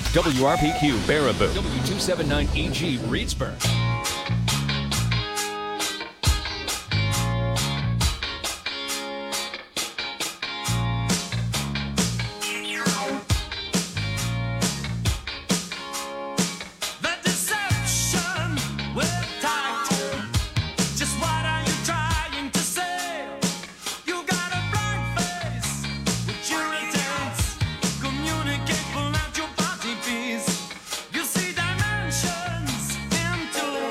WRPQ Baraboo, W279EG Reedsburg. Communicate without your body piece. You see dimensions into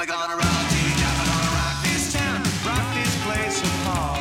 Papa gonna rock, Jimmy Jaffa gonna rock this town, rock this place apart.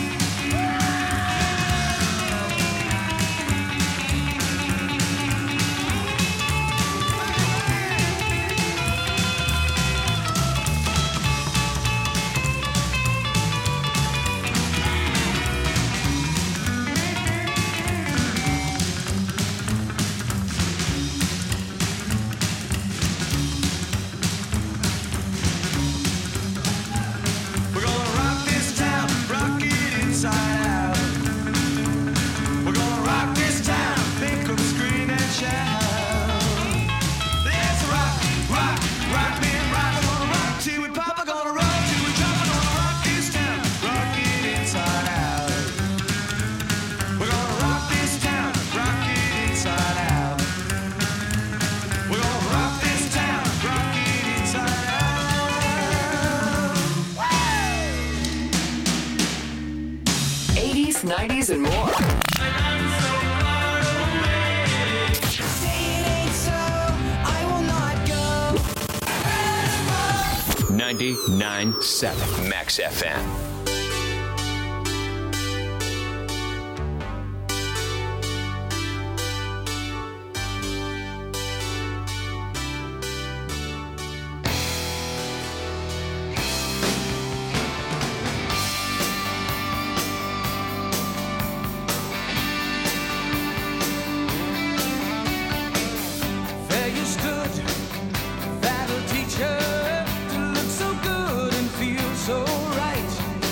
'80s, '90s, and more. 99.7 Max FM. So right.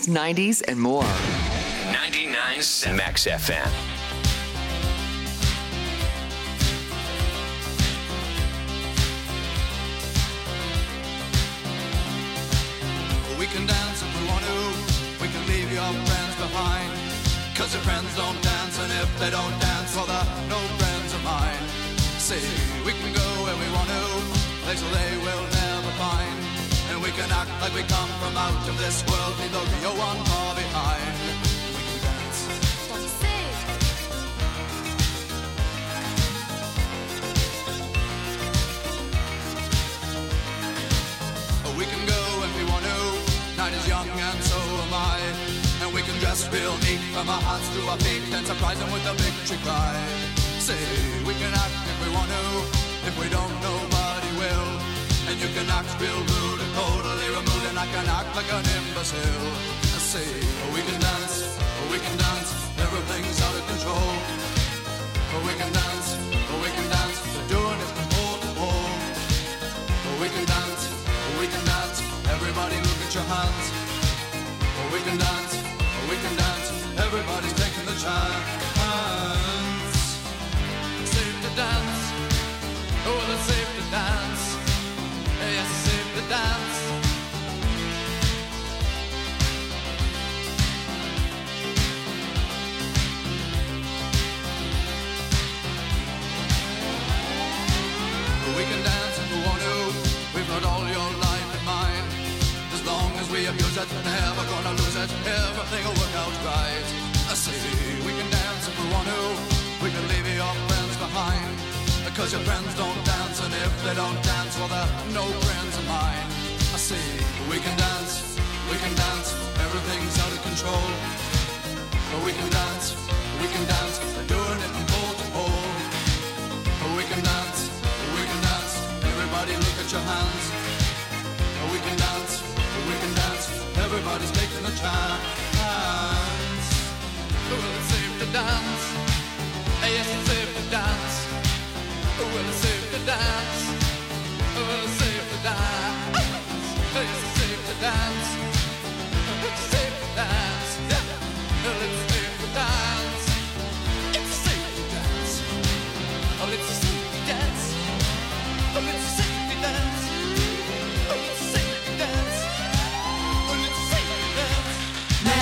80s, 90s, and more. 99.7 Max FM. We can dance if we want to. We can leave your friends behind. Cause your friends don't dance, and if they don't dance, well, they're no friends of mine. See, we can go where we want to, places they will never find. And we can act like we come from out of this world, leave the real one far behind. We can dance. We can go if we want to. Night is young and so am I. And we can dress real neat from our hearts to our feet and surprise them with a victory cry. Say, we can act if we want to. If we don't, nobody will. And you can act real rude and totally removed, and I can act like an imbecile. Say, we can dance, everything's out of control. We can dance, they're doing it from pole to pole. We can dance, everybody look at your hands. We can dance, everybody's taking the chance. Safe to dance, oh, it's safe to dance. Yes, it's safe to dance. We can dance if we want to. We've got all your life in mind. As long as we abuse it, never gonna lose it. Everything will work out right. I say we can dance if we want to. We can leave your friends behind. Because your friends don't dance, and if they don't dance, well, they're no friends of mine. I say we can dance, everything's out of control. But we can dance, they're doing it from pole to pole. We can dance, everybody look at your hands. We can dance, everybody's taking a chance. Well, it's safe to dance, yes, it's safe to dance. Well, it's safe to dance, well, it's safe to dance. Yes, it's safe to dance, it's safe to dance. Well, it's safe to dance, it's safe to dance. Oh, it's safe to dance, oh, it's safe to dance. Oh, it's safe to dance, oh, it's safe to dance.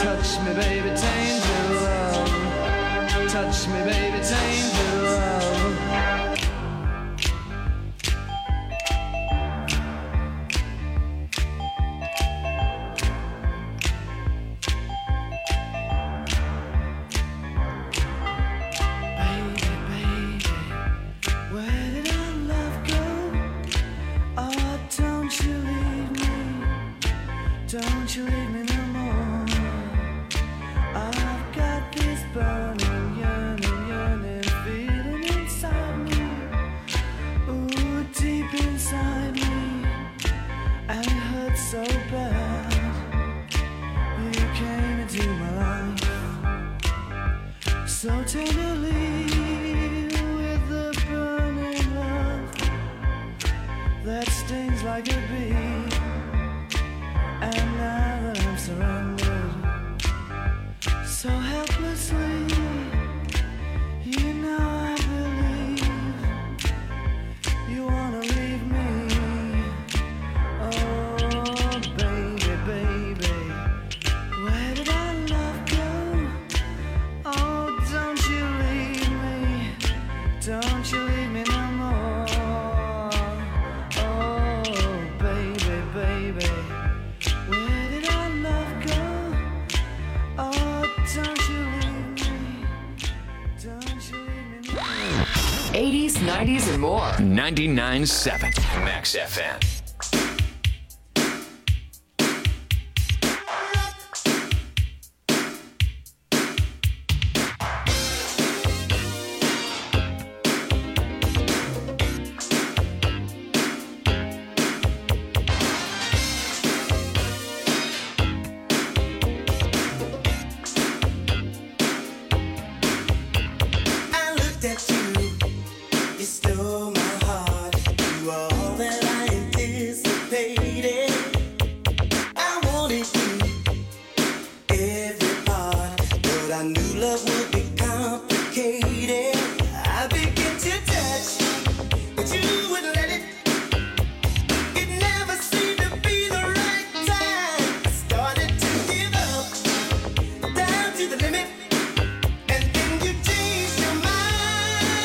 Touch me, baby, tainted love. Touch me, baby, tainted love. Baby, baby, where did our love go? Oh, don't you leave me. Don't you leave me no more. I've got this burning, yearning feeling inside me. Ooh, deep inside me. And it hurts so bad. You came into my life so tenderly with the burning love that stings like a bee. And now that I'm surrendered so helplessly, you know I believe you wanna leave me. Oh, baby, baby, where did our love go? Oh, don't you leave me. Don't you leave me no more. Oh, baby, baby, where did our love go? Oh, don't you leave me. Don't you leave me no more. 80s, 90s, and more. 99.7 Max FM. I looked at you, you stole my heart. You were all that I anticipated. I wanted you, every part, but I knew love would be complicated. I began to touch, but you wouldn't let it. It never seemed to be the right time. I started to give up, down to the limit. And then you changed your mind.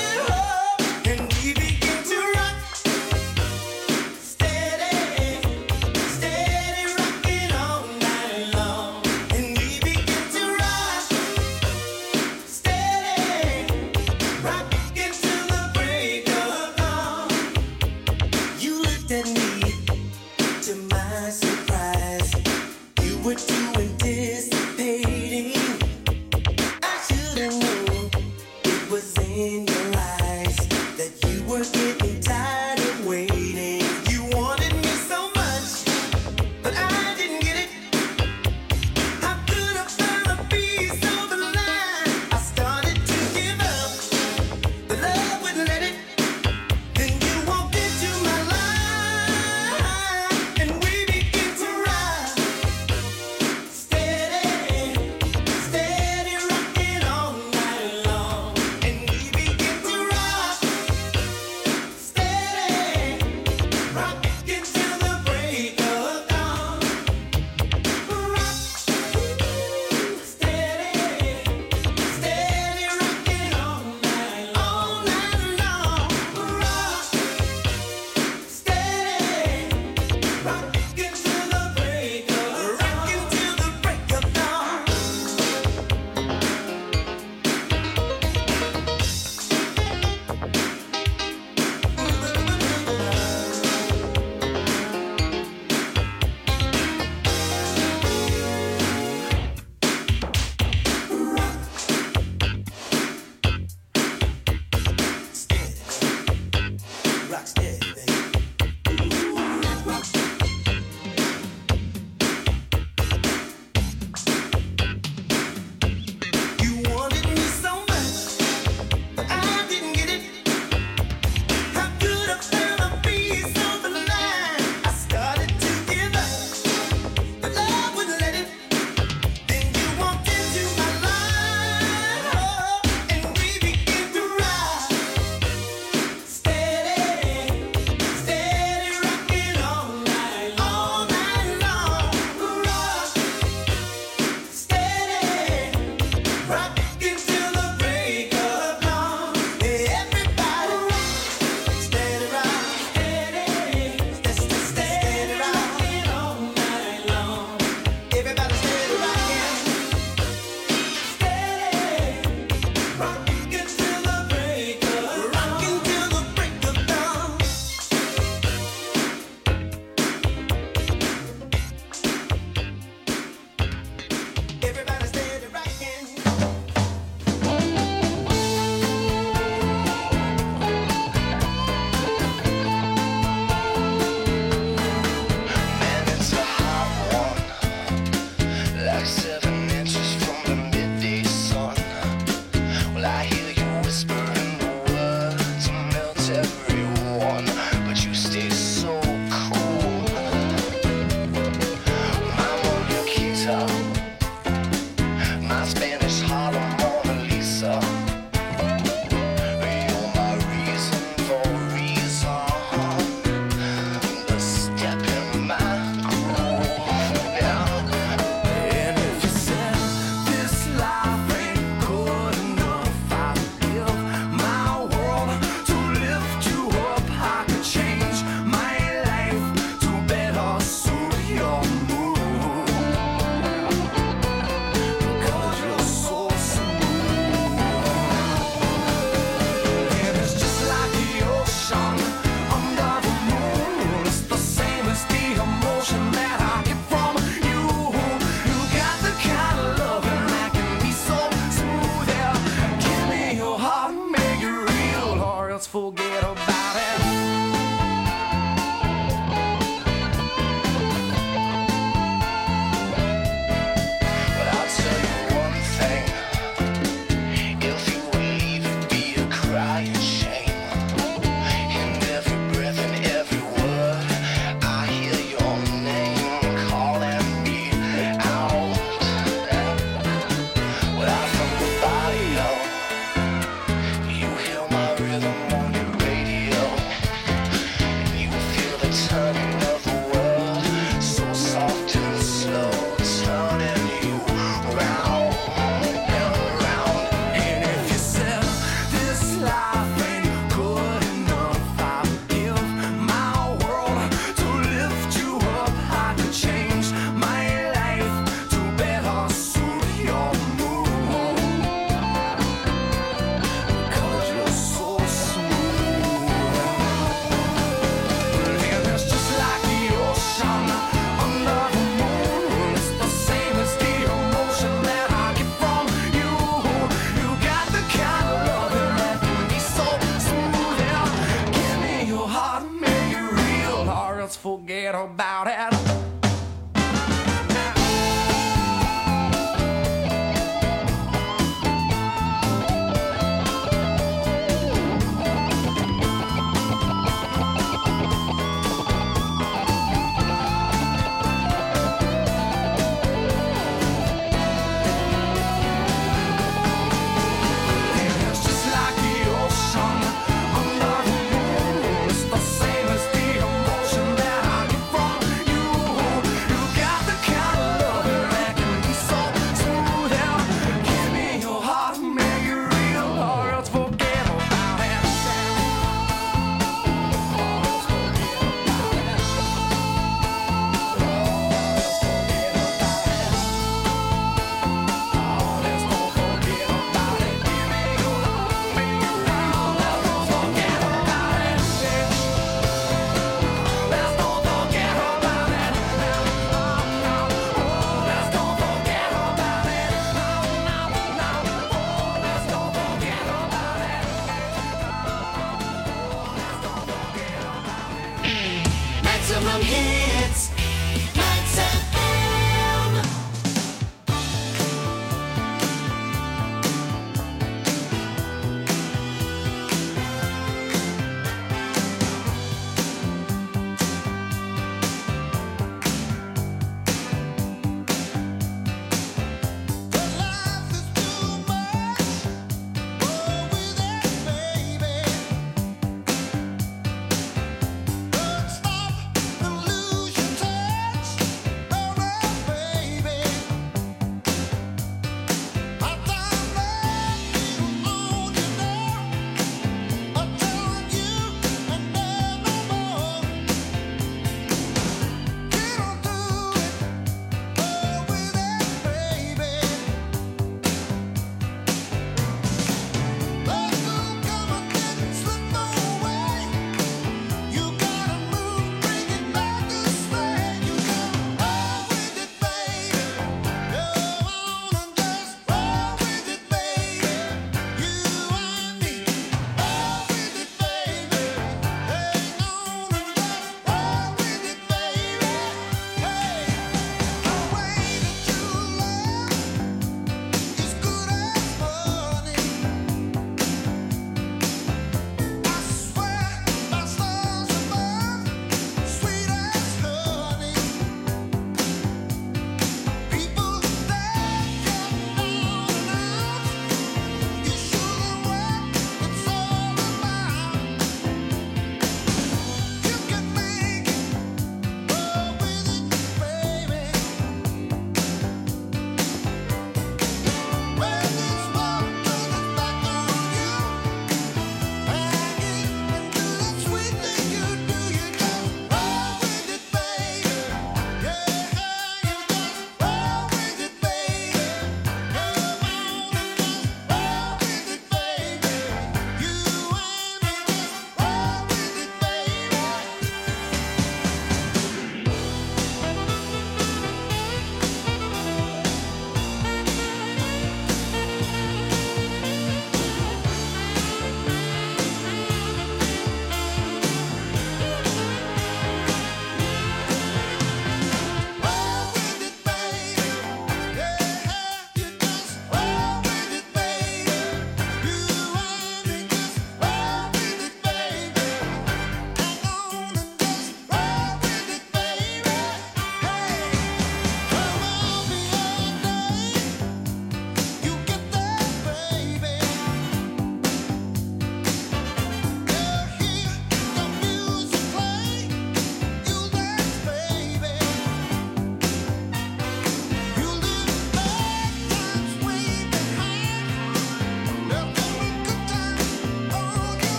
forget about it. You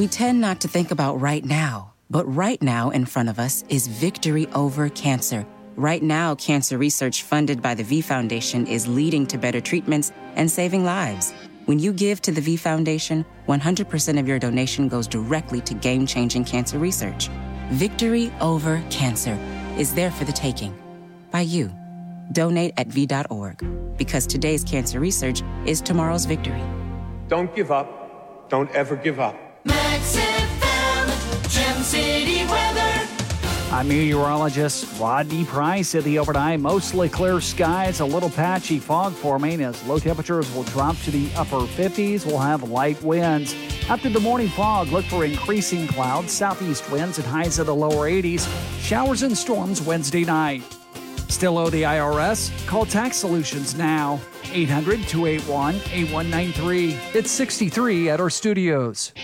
We tend not to think about right now, but right now in front of us is victory over cancer. Right now, cancer research funded by the V Foundation is leading to better treatments and saving lives. When you give to the V Foundation, 100% of your donation goes directly to game-changing cancer research. Victory over cancer is there for the taking. By you. Donate at V.org. Because today's cancer research is tomorrow's victory. Don't give up. Don't ever give up. Max FM, Gem City weather. I'm meteorologist Rodney Price at the overnight. Mostly clear skies, a little patchy fog forming as low temperatures will drop to the upper 50s. We'll have light winds. After the morning fog, look for increasing clouds, southeast winds and highs of the lower 80s. Showers and storms Wednesday night. Still owe the IRS? Call Tax Solutions now. 800-281-8193. It's 63 at our studios.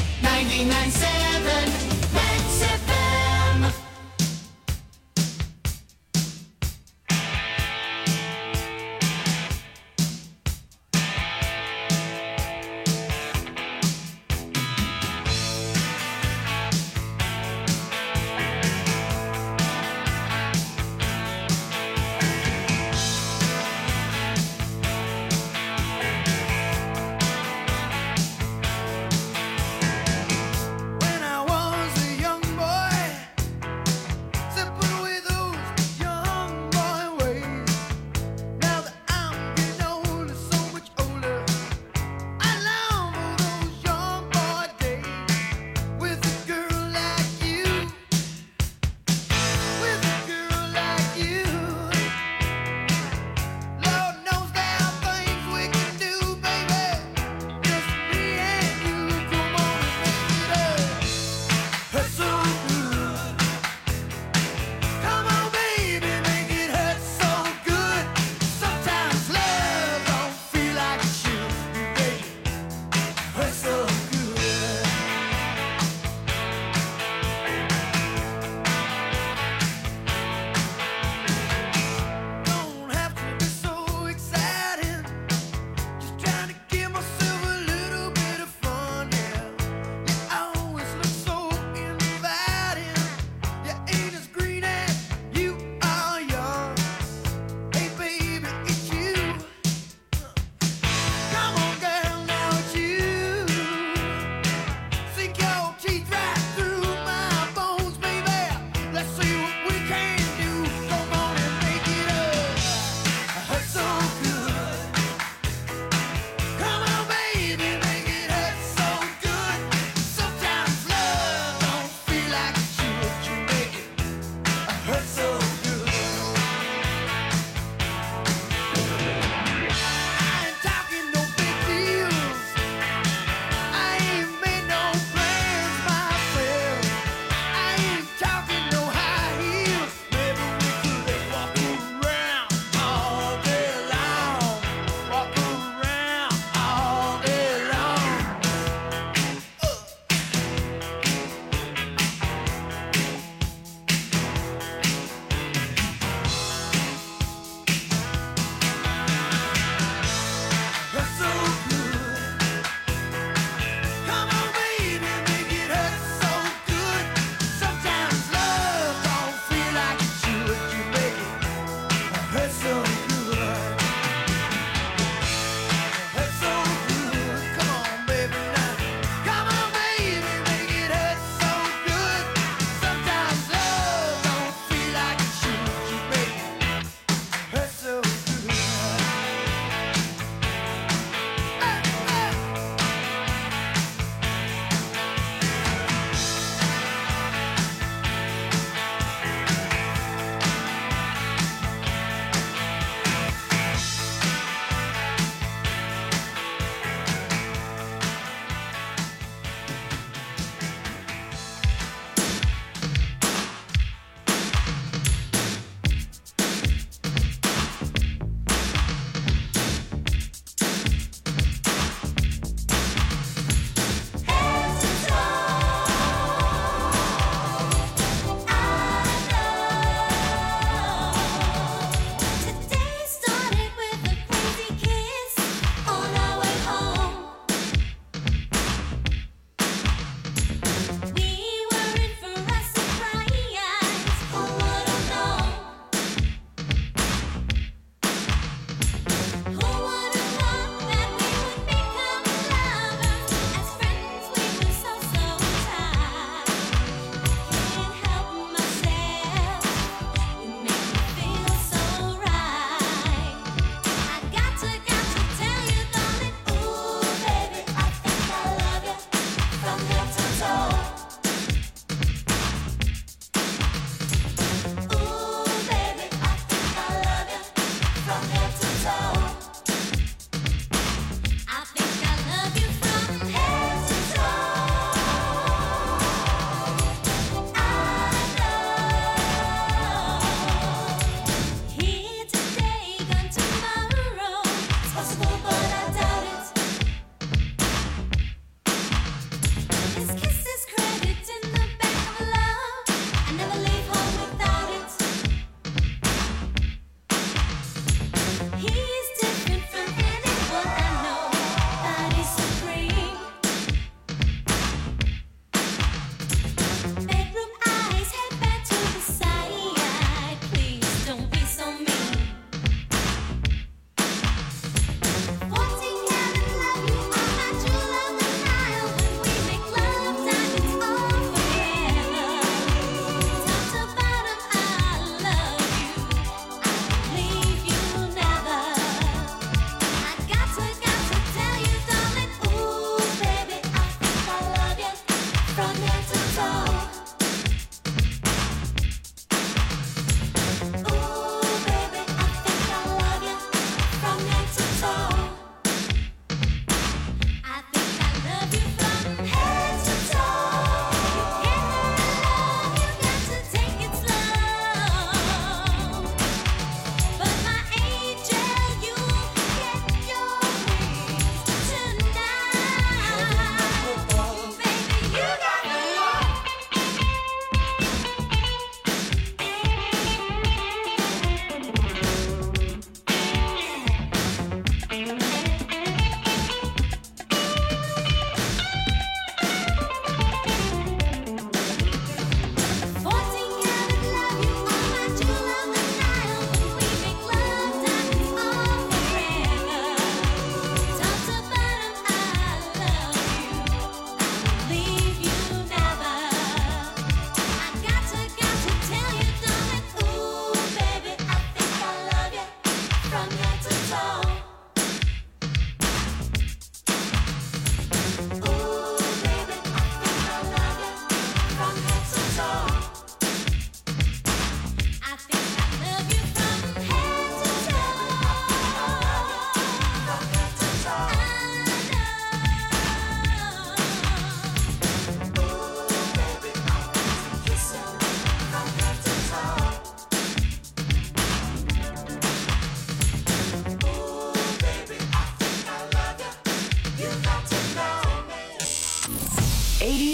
99.7 Max FM. When I was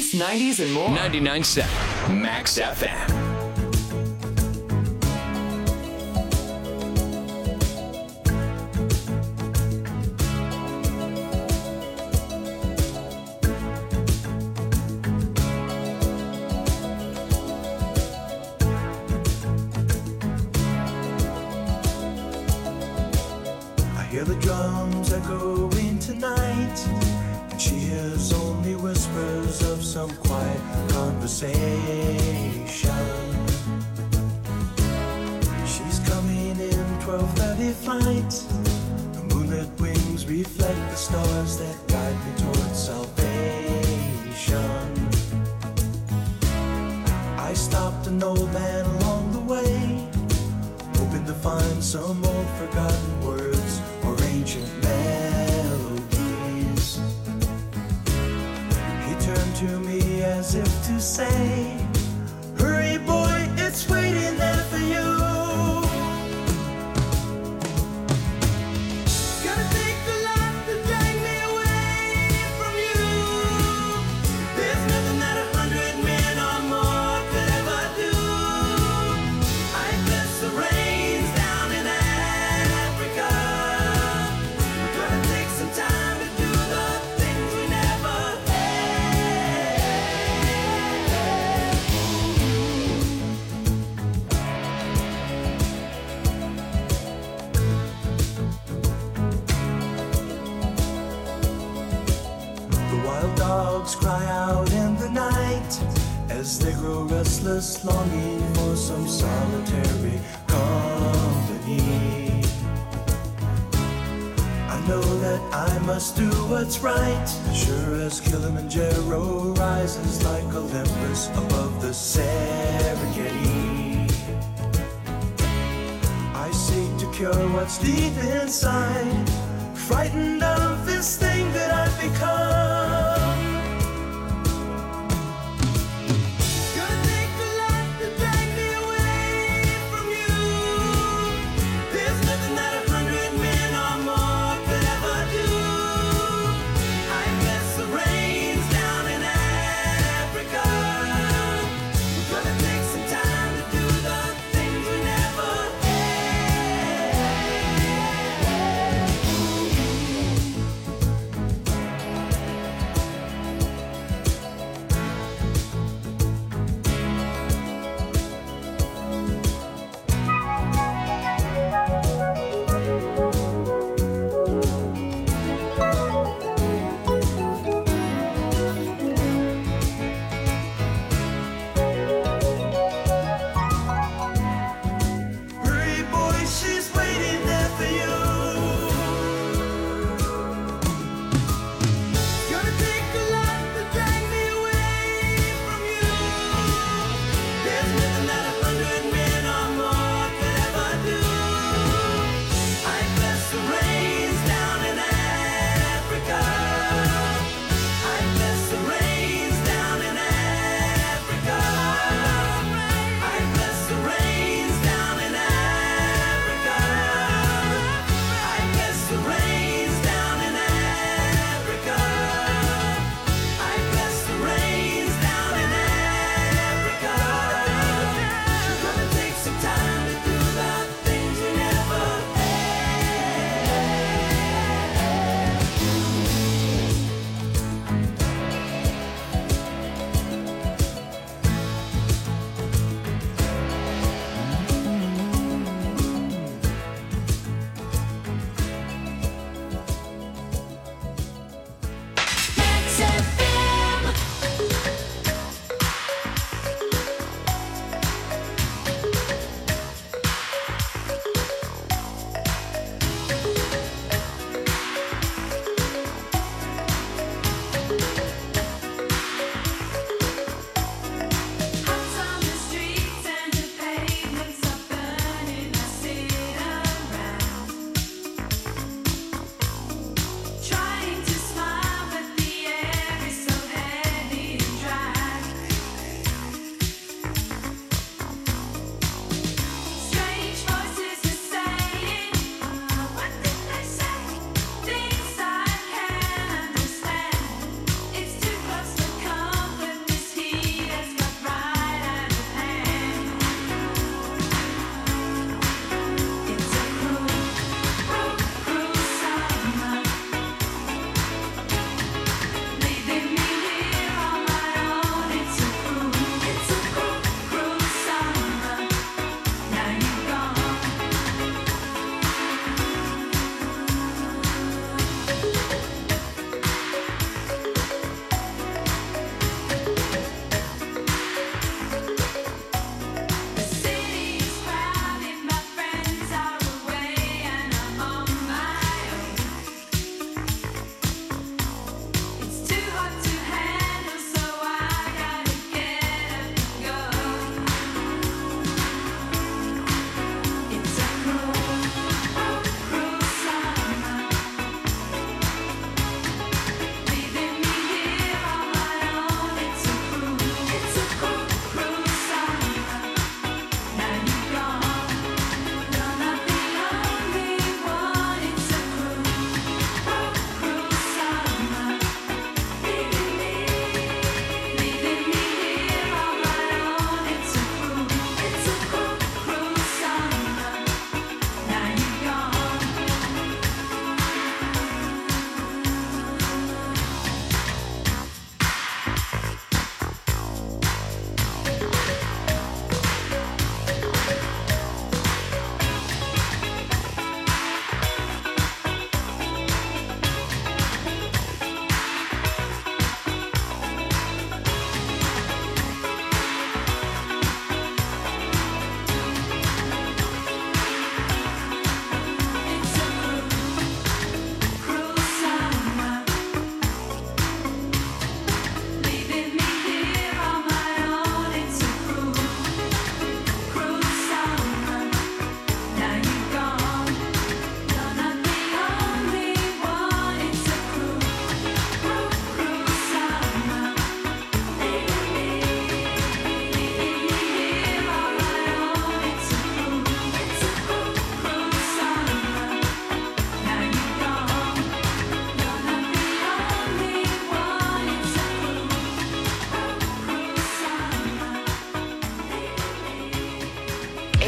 80s, 90s, and more. 99.7 Max FM. Hear the drums echoing tonight, and she hears only whispers of some quiet conversation. She's coming in 12:30 flight. The moonlit wings reflect the stars that guide me towards salvation. I stopped an old man along the way, hoping to find some old forgotten words or ancient melodies. He turned to me as if to say, hurry boy, it's waiting there for you. Gonna take a lot to drag me away from you. There's nothing that 100 men or more could ever do. I bless the rains down in Africa. We're gonna take some time to do the things we never The wild dogs cry out in the night as they grow restless, longing for some solitary company. I know that I must do what's right, sure as Kilimanjaro rises like Olympus above the Serengeti. I seek to cure what's deep inside, frightened of this thing that I've become. Gonna take a lot to drag me away from you. There's nothing that 100 men or more could ever do. I bless the rains down in Africa. We're gonna take some time to do the things we never had.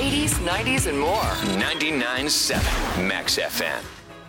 80s, 90s, and more. 99.7 Max FM.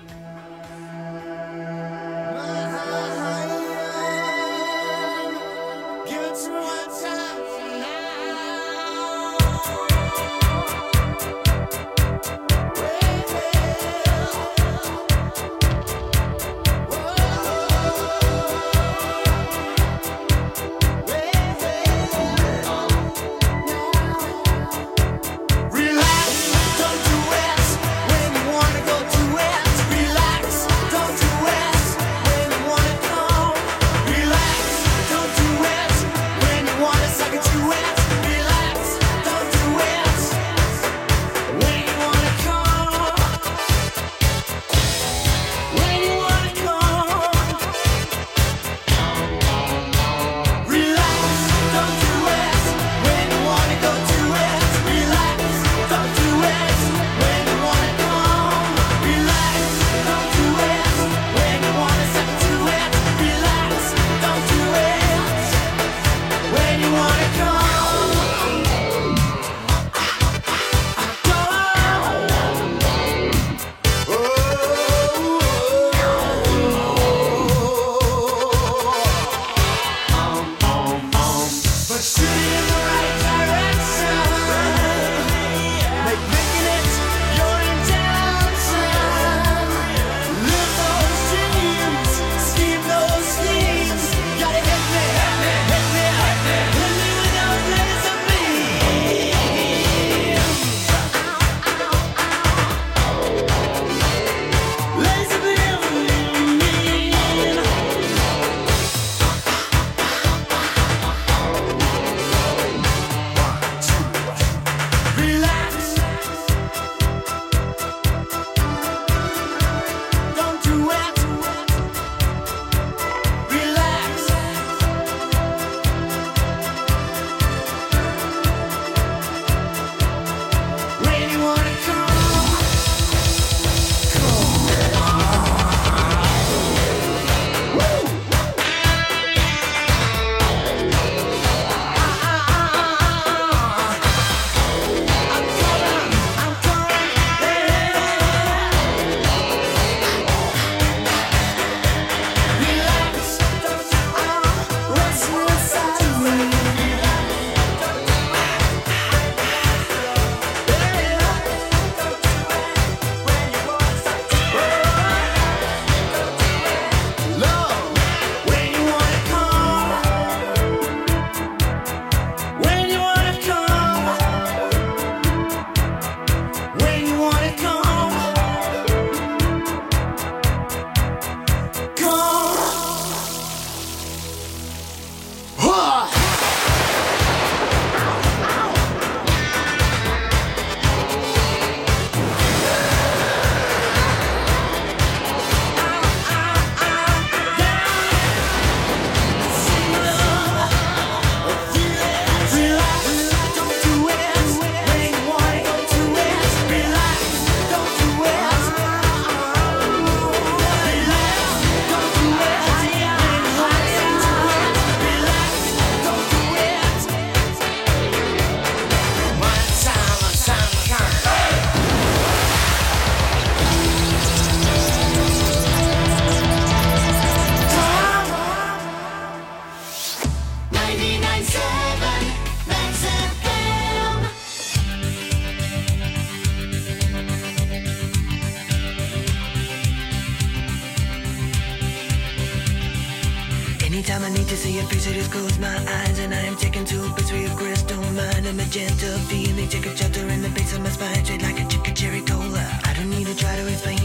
Anytime I need to see your face, I just close my eyes, and I am taken to a place where your crystal mind, a magenta feeling, take a chapter